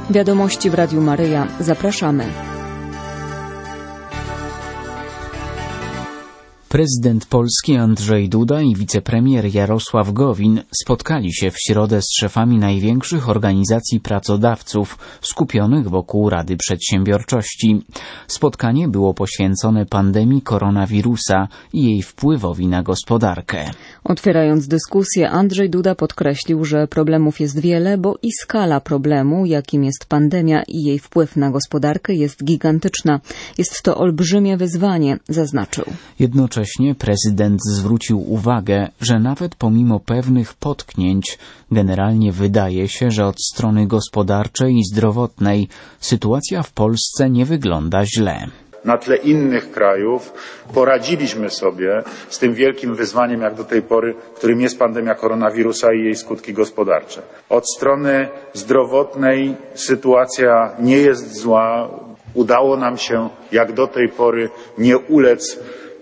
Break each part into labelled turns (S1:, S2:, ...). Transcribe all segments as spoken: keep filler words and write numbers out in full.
S1: Wiadomości w Radiu Maryja. Zapraszamy.
S2: Prezydent Polski Andrzej Duda i wicepremier Jarosław Gowin spotkali się w środę z szefami największych organizacji pracodawców skupionych wokół Rady Przedsiębiorczości. Spotkanie było poświęcone pandemii koronawirusa i jej wpływowi na gospodarkę.
S1: Otwierając dyskusję, Andrzej Duda podkreślił, że problemów jest wiele, bo i skala problemu, jakim jest pandemia i jej wpływ na gospodarkę, jest gigantyczna. Jest to olbrzymie wyzwanie, zaznaczył.
S2: Jednocześnie Jednocześnie prezydent zwrócił uwagę, że nawet pomimo pewnych potknięć generalnie wydaje się, że od strony gospodarczej i zdrowotnej sytuacja w Polsce nie wygląda źle.
S3: Na tle innych krajów poradziliśmy sobie z tym wielkim wyzwaniem jak do tej pory, którym jest pandemia koronawirusa i jej skutki gospodarcze. Od strony zdrowotnej sytuacja nie jest zła. Udało nam się jak do tej pory nie ulec,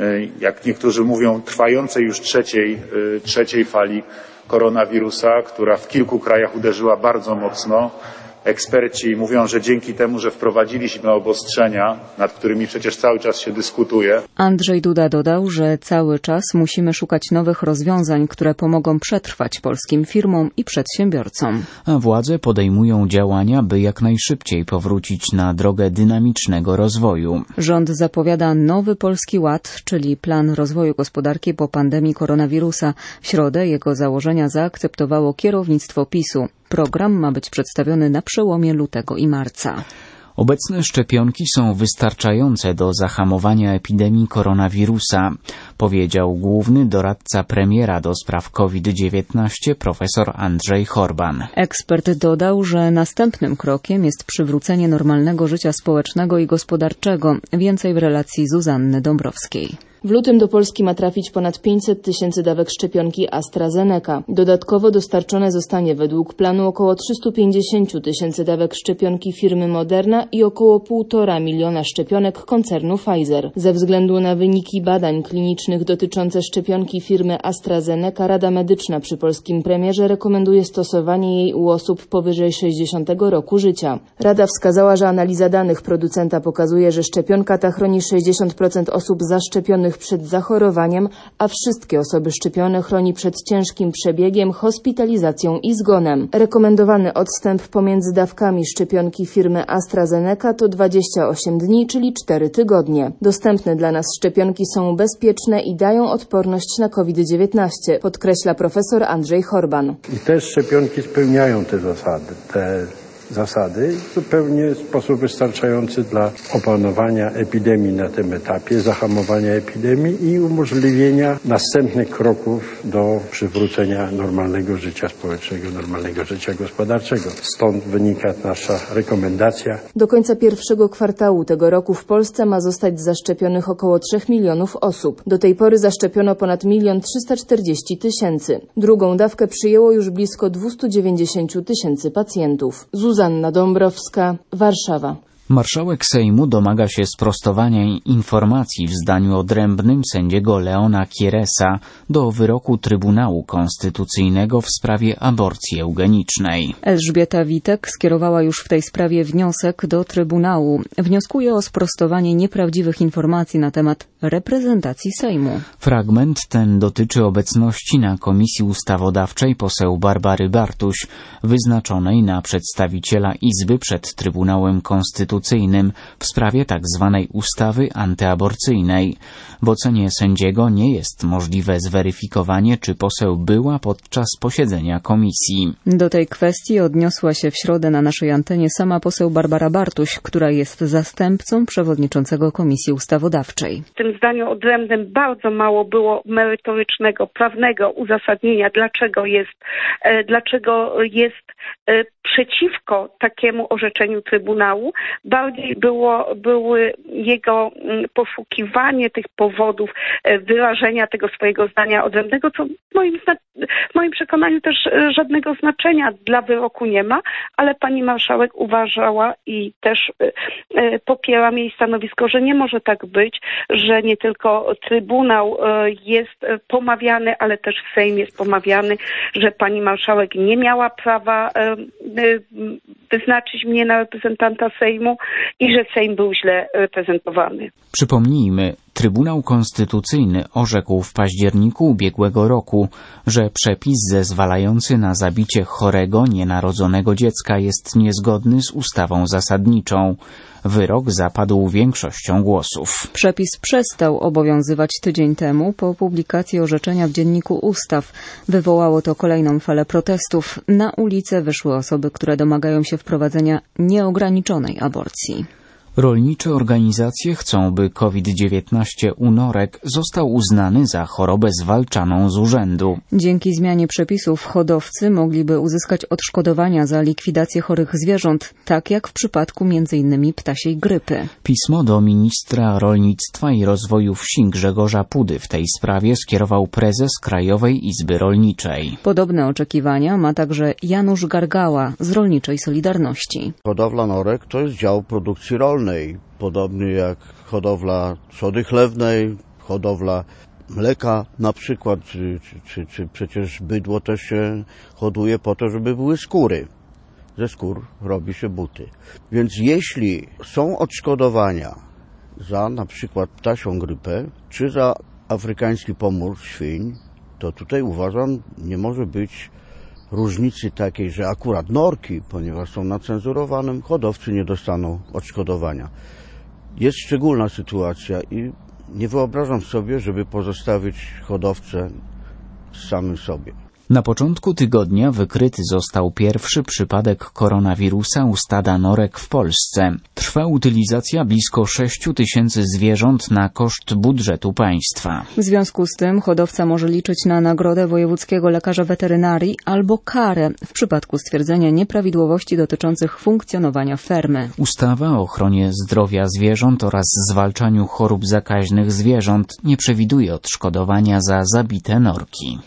S3: jak niektórzy mówią, trwającej już trzeciej, trzeciej fali koronawirusa, która w kilku krajach uderzyła bardzo mocno. Eksperci mówią, że dzięki temu, że wprowadziliśmy obostrzenia, nad którymi przecież cały czas się dyskutuje.
S1: Andrzej Duda dodał, że cały czas musimy szukać nowych rozwiązań, które pomogą przetrwać polskim firmom i przedsiębiorcom.
S2: A władze podejmują działania, by jak najszybciej powrócić na drogę dynamicznego rozwoju.
S1: Rząd zapowiada nowy Polski Ład, czyli plan rozwoju gospodarki po pandemii koronawirusa. W środę jego założenia zaakceptowało kierownictwo PiSu. Program ma być przedstawiony na przełomie lutego i marca.
S2: Obecne szczepionki są wystarczające do zahamowania epidemii koronawirusa, powiedział główny doradca premiera do spraw COVID dziewiętnaście profesor Andrzej Horban.
S1: Ekspert dodał, że następnym krokiem jest przywrócenie normalnego życia społecznego i gospodarczego. Więcej w relacji Zuzanny Dąbrowskiej.
S4: W lutym do Polski ma trafić ponad pięćset tysięcy dawek szczepionki AstraZeneca. Dodatkowo dostarczone zostanie według planu około trzysta pięćdziesiąt tysięcy dawek szczepionki firmy Moderna i około półtora miliona szczepionek koncernu Pfizer. Ze względu na wyniki badań klinicznych dotyczące szczepionki firmy AstraZeneca, Rada Medyczna przy polskim premierze rekomenduje stosowanie jej u osób powyżej sześćdziesiątego roku życia. Rada wskazała, że analiza danych producenta pokazuje, że szczepionka ta chroni sześćdziesiąt procent osób zaszczepionych przed zachorowaniem, a wszystkie osoby szczepione chroni przed ciężkim przebiegiem, hospitalizacją i zgonem. Rekomendowany odstęp pomiędzy dawkami szczepionki firmy AstraZeneca to dwadzieścia osiem dni, czyli cztery tygodnie. Dostępne dla nas szczepionki są bezpieczne i dają odporność na COVID dziewiętnaście, podkreśla profesor Andrzej Horban.
S5: I te szczepionki spełniają te zasady, te zasady zupełnie w sposób wystarczający dla opanowania epidemii na tym etapie, zahamowania epidemii i umożliwienia następnych kroków do przywrócenia normalnego życia społecznego, normalnego życia gospodarczego. Stąd wynika nasza rekomendacja.
S4: Do końca pierwszego kwartału tego roku w Polsce ma zostać zaszczepionych około trzech milionów osób. Do tej pory zaszczepiono ponad milion trzysta czterdzieści tysięcy. Drugą dawkę przyjęło już blisko dwieście dziewięćdziesiąt tysięcy pacjentów. Zuzanna Dąbrowska, Warszawa.
S2: Marszałek Sejmu domaga się sprostowania informacji w zdaniu odrębnym sędziego Leona Kieresa do wyroku Trybunału Konstytucyjnego w sprawie aborcji eugenicznej.
S1: Elżbieta Witek skierowała już w tej sprawie wniosek do Trybunału. Wnioskuje o sprostowanie nieprawdziwych informacji na temat reprezentacji Sejmu.
S2: Fragment ten dotyczy obecności na Komisji Ustawodawczej poseł Barbary Bartuś, wyznaczonej na przedstawiciela Izby przed Trybunałem Konstytucyjnym w sprawie tzw. ustawy antyaborcyjnej. W ocenie sędziego nie jest możliwe zweryfikowanie, czy poseł była podczas posiedzenia komisji.
S1: Do tej kwestii odniosła się w środę na naszej antenie sama poseł Barbara Bartuś, która jest zastępcą przewodniczącego Komisji Ustawodawczej.
S6: W tym zdaniu odrębnym bardzo mało było merytorycznego, prawnego uzasadnienia, dlaczego jest, dlaczego jest przeciwko takiemu orzeczeniu Trybunału, bardziej było, były jego poszukiwanie tych powodów wyrażenia tego swojego zdania odrębnego, co w moim, w moim przekonaniu też żadnego znaczenia dla wyroku nie ma, ale pani marszałek uważała i też popieram jej stanowisko, że nie może tak być, że nie tylko Trybunał jest pomawiany, ale też Sejm jest pomawiany, że pani marszałek nie miała prawa wyznaczyć mnie na reprezentanta Sejmu i że Sejm był źle reprezentowany.
S2: Przypomnijmy, Trybunał Konstytucyjny orzekł w październiku ubiegłego roku, że przepis zezwalający na zabicie chorego, nienarodzonego dziecka jest niezgodny z ustawą zasadniczą. Wyrok zapadł większością głosów.
S1: Przepis przestał obowiązywać tydzień temu po publikacji orzeczenia w Dzienniku Ustaw. Wywołało to kolejną falę protestów. Na ulicę wyszły osoby, które domagają się wprowadzenia nieograniczonej aborcji.
S2: Rolnicze organizacje chcą, by COVID dziewiętnaście u norek został uznany za chorobę zwalczaną z urzędu.
S1: Dzięki zmianie przepisów hodowcy mogliby uzyskać odszkodowania za likwidację chorych zwierząt, tak jak w przypadku między innymi ptasiej grypy.
S2: Pismo do ministra rolnictwa i rozwoju wsi Grzegorza Pudy w tej sprawie skierował prezes Krajowej Izby Rolniczej.
S1: Podobne oczekiwania ma także Janusz Gargała z Rolniczej Solidarności.
S7: Hodowla norek to jest dział produkcji rolnej. Podobnie jak hodowla trzody chlewnej, hodowla mleka na przykład, czy, czy, czy przecież bydło też się hoduje po to, żeby były skóry. Ze skór robi się buty. Więc jeśli są odszkodowania za na przykład ptasią grypę, czy za afrykański pomór świń, to tutaj uważam, nie może być różnicy takiej, że akurat norki, ponieważ są na cenzurowanym, hodowcy nie dostaną odszkodowania. Jest szczególna sytuacja i nie wyobrażam sobie, żeby pozostawić hodowcę samym sobie.
S2: Na początku tygodnia wykryty został pierwszy przypadek koronawirusa u stada norek w Polsce. Trwa utylizacja blisko sześć tysięcy zwierząt na koszt budżetu państwa.
S1: W związku z tym hodowca może liczyć na nagrodę wojewódzkiego lekarza weterynarii albo karę w przypadku stwierdzenia nieprawidłowości dotyczących funkcjonowania fermy.
S2: Ustawa o ochronie zdrowia zwierząt oraz zwalczaniu chorób zakaźnych zwierząt nie przewiduje odszkodowania za zabite norki.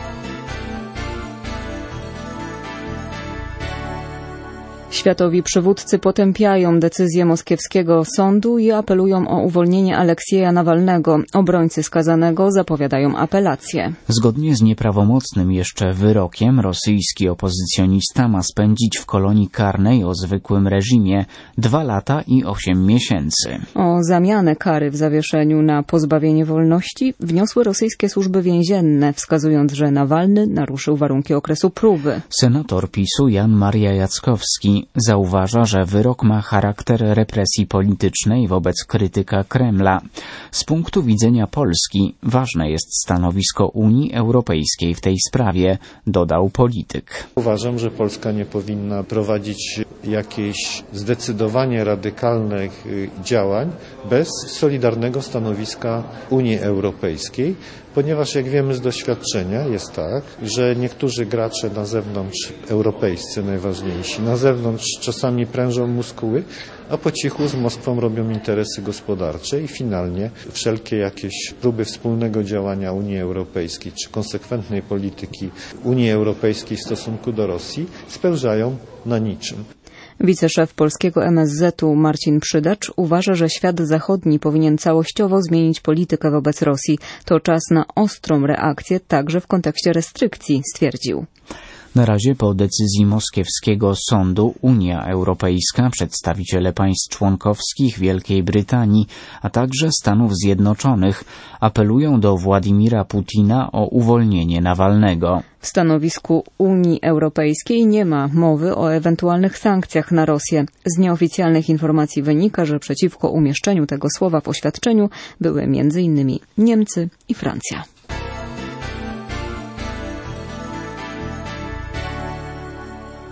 S1: Światowi przywódcy potępiają decyzję moskiewskiego sądu i apelują o uwolnienie Aleksieja Nawalnego. Obrońcy skazanego zapowiadają apelację.
S2: Zgodnie z nieprawomocnym jeszcze wyrokiem rosyjski opozycjonista ma spędzić w kolonii karnej o zwykłym reżimie dwa lata i osiem miesięcy.
S1: O zamianę kary w zawieszeniu na pozbawienie wolności wniosły rosyjskie służby więzienne, wskazując, że Nawalny naruszył warunki okresu próby.
S2: Senator PiSu Jan Maria Jackowski zauważa, że wyrok ma charakter represji politycznej wobec krytyka Kremla. Z punktu widzenia Polski ważne jest stanowisko Unii Europejskiej w tej sprawie, dodał polityk.
S8: Uważam, że Polska nie powinna prowadzić jakichś zdecydowanie radykalnych działań bez solidarnego stanowiska Unii Europejskiej, ponieważ jak wiemy z doświadczenia jest tak, że niektórzy gracze na zewnątrz, europejscy najważniejsi, na zewnątrz czasami prężą muskuły, a po cichu z Moskwą robią interesy gospodarcze i finalnie wszelkie jakieś próby wspólnego działania Unii Europejskiej czy konsekwentnej polityki Unii Europejskiej w stosunku do Rosji spełzają na niczym.
S1: Wiceszef polskiego M S Z u Marcin Przydacz uważa, że świat zachodni powinien całościowo zmienić politykę wobec Rosji. To czas na ostrą reakcję, także w kontekście restrykcji, stwierdził.
S2: Na razie po decyzji moskiewskiego sądu Unia Europejska, przedstawiciele państw członkowskich Wielkiej Brytanii, a także Stanów Zjednoczonych apelują do Władimira Putina o uwolnienie Nawalnego.
S1: W stanowisku Unii Europejskiej nie ma mowy o ewentualnych sankcjach na Rosję. Z nieoficjalnych informacji wynika, że przeciwko umieszczeniu tego słowa w oświadczeniu były między innymi Niemcy i Francja.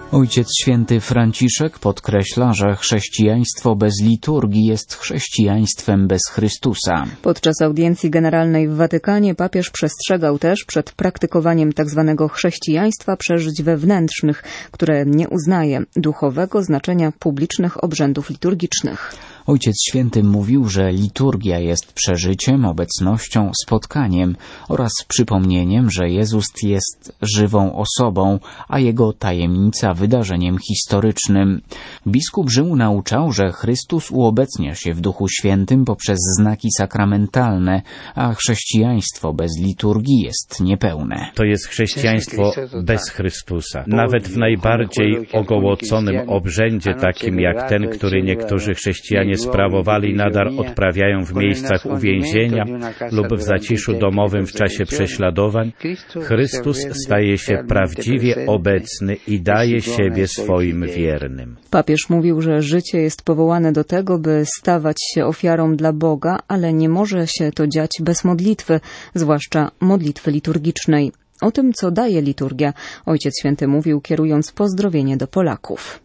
S2: Ojciec Święty Franciszek podkreśla, że chrześcijaństwo bez liturgii jest chrześcijaństwem bez Chrystusa.
S1: Podczas audiencji generalnej w Watykanie papież przestrzegał też przed praktykowaniem tzw. chrześcijaństwa przeżyć wewnętrznych, które nie uznaje duchowego znaczenia publicznych obrzędów liturgicznych.
S2: Ojciec Święty mówił, że liturgia jest przeżyciem, obecnością, spotkaniem oraz przypomnieniem, że Jezus jest żywą osobą, a Jego tajemnica wydarzeniem historycznym. Biskup Rzymu nauczał, że Chrystus uobecnia się w Duchu Świętym poprzez znaki sakramentalne, a chrześcijaństwo bez liturgii jest niepełne.
S9: To jest chrześcijaństwo bez Chrystusa. Nawet w najbardziej ogołoconym obrzędzie, takim jak ten, który niektórzy chrześcijanie sprawowali, nadal odprawiają w miejscach uwięzienia lub w zaciszu domowym w czasie prześladowań, Chrystus staje się prawdziwie obecny i daje siebie swoim wiernym.
S1: Papież mówił, że życie jest powołane do tego, by stawać się ofiarą dla Boga, ale nie może się to dziać bez modlitwy, zwłaszcza modlitwy liturgicznej. O tym, co daje liturgia, Ojciec Święty mówił, kierując pozdrowienie do Polaków.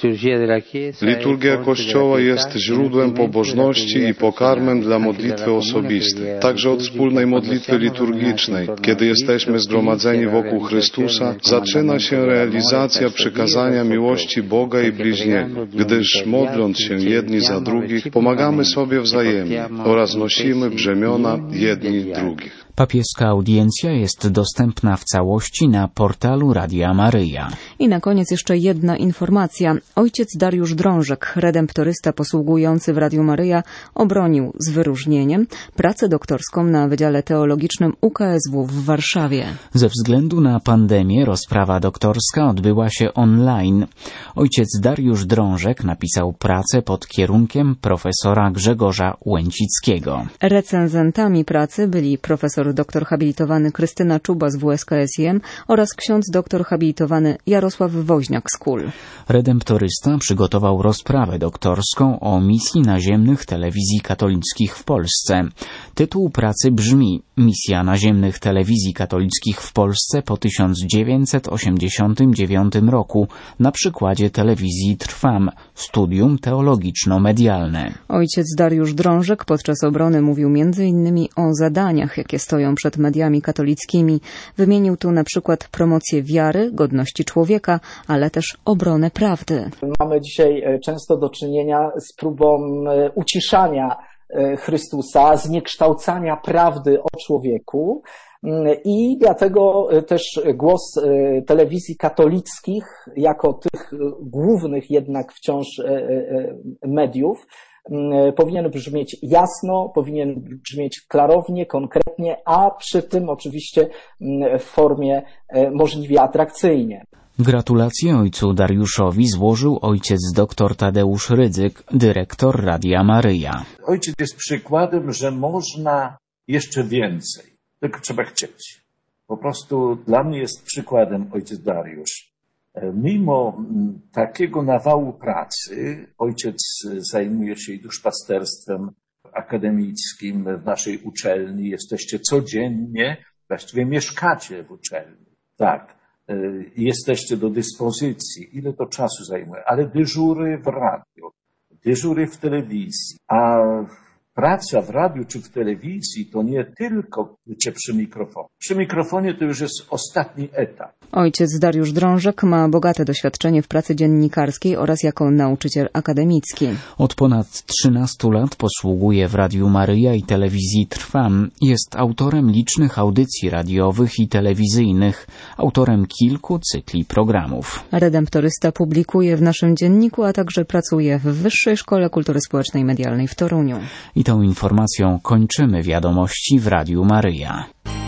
S10: Liturgia Kościoła jest źródłem pobożności i pokarmem dla modlitwy osobistej, także od wspólnej modlitwy liturgicznej. Kiedy jesteśmy zgromadzeni wokół Chrystusa, zaczyna się realizacja przykazania miłości Boga i bliźniego, gdyż modląc się jedni za drugich, pomagamy sobie wzajemnie oraz nosimy brzemiona jedni drugich.
S2: Papieska audiencja jest dostępna w całości na portalu Radia Maryja.
S1: I na koniec jeszcze jedna informacja. Ojciec Dariusz Drążek, redemptorysta posługujący w Radiu Maryja, obronił z wyróżnieniem pracę doktorską na Wydziale Teologicznym U K S W w Warszawie.
S2: Ze względu na pandemię rozprawa doktorska odbyła się online. Ojciec Dariusz Drążek napisał pracę pod kierunkiem profesora Grzegorza Łęcickiego.
S1: Recenzentami pracy byli profesor doktor habilitowany Krystyna Czuba z W S K S I M oraz ksiądz doktor habilitowany Jarosław Woźniak z K U L.
S2: Redemptorysta przygotował rozprawę doktorską o misji naziemnych telewizji katolickich w Polsce. Tytuł pracy brzmi Misja naziemnych telewizji katolickich w Polsce po tysiąc dziewięćset osiemdziesiątym dziewiątym roku na przykładzie telewizji Trwam, studium teologiczno-medialne.
S1: Ojciec Dariusz Drążek podczas obrony mówił między innymi o zadaniach, jakie stoją przed mediami katolickimi. Wymienił tu na przykład promocję wiary, godności człowieka, ale też obronę prawdy.
S11: Mamy dzisiaj często do czynienia z próbą uciszania Chrystusa, zniekształcania prawdy o człowieku i dlatego też głos telewizji katolickich jako tych głównych jednak wciąż mediów powinien brzmieć jasno, powinien brzmieć klarownie, konkretnie, a przy tym oczywiście w formie możliwie atrakcyjnie.
S2: Gratulacje ojcu Dariuszowi złożył ojciec dr Tadeusz Rydzyk, dyrektor Radia Maryja.
S12: Ojciec jest przykładem, że można jeszcze więcej, tylko trzeba chcieć. Po prostu dla mnie jest przykładem ojciec Dariusz. Mimo takiego nawału pracy, ojciec zajmuje się i duszpasterstwem akademickim w naszej uczelni. Jesteście codziennie, właściwie mieszkacie w uczelni. Tak. Jesteście do dyspozycji, ile to czasu zajmuje, ale dyżury w radiu, dyżury w telewizji, a praca w radiu czy w telewizji to nie tylko bycie przy mikrofonie. Przy mikrofonie to już jest ostatni etap.
S1: Ojciec Dariusz Drążek ma bogate doświadczenie w pracy dziennikarskiej oraz jako nauczyciel akademicki.
S2: Od ponad trzynastu lat posługuje w Radiu Maryja i telewizji Trwam. Jest autorem licznych audycji radiowych i telewizyjnych, autorem kilku cykli programów.
S1: Redemptorysta publikuje w naszym dzienniku, a także pracuje w Wyższej Szkole Kultury Społecznej i Medialnej w Toruniu.
S2: I tą informacją kończymy wiadomości w Radiu Maryja.